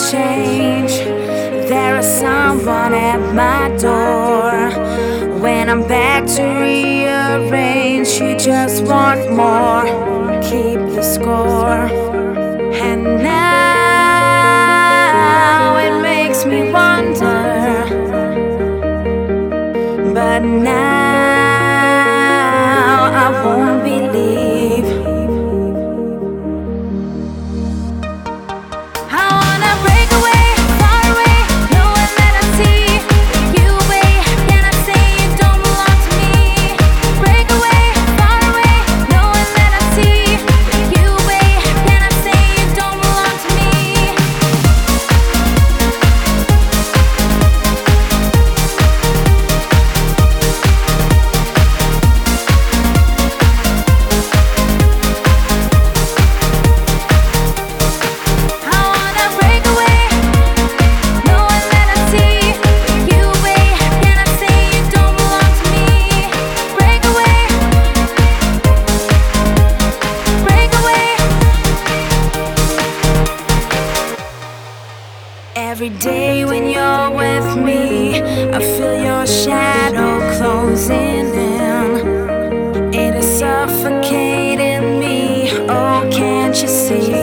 change. There is someone at my door. When I'm back to rearrange, you just want more. Keep the score. And now it makes me wonder. But now I won't believe. I wanna break away, far away, knowing that I see you away. Can I say you don't belong to me? Break away, far away, knowing that I see you away. Can I say you don't belong to me? Every day when you're with me, I feel your shadow closing in. It is suffocating me. Oh, can't you see?